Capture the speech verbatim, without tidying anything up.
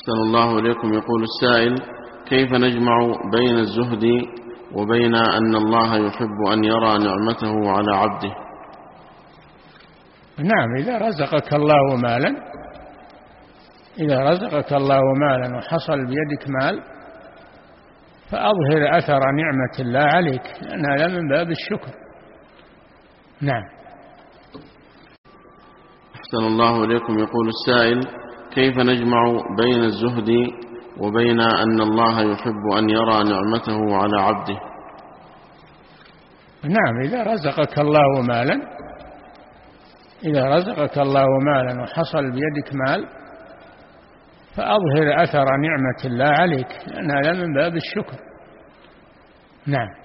أحسن الله إليكم. يقول السائل: كيف نجمع بين الزهد وبين أن الله يحب أن يرى نعمته على عبده؟ نعم، إذا رزقك الله مالا إذا رزقك الله مالا وحصل بيدك مال فأظهر أثر نعمة الله عليك، لأن هذا من باب الشكر. نعم. أحسن الله إليكم. يقول السائل: كيف نجمع بين الزهد وبين أن الله يحب أن يرى نعمته على عبده؟ نعم، إذا رزقك الله مالا إذا رزقك الله مالا وحصل بيدك مال فأظهر أثر نعمة الله عليك، لأن هذا من باب الشكر. نعم.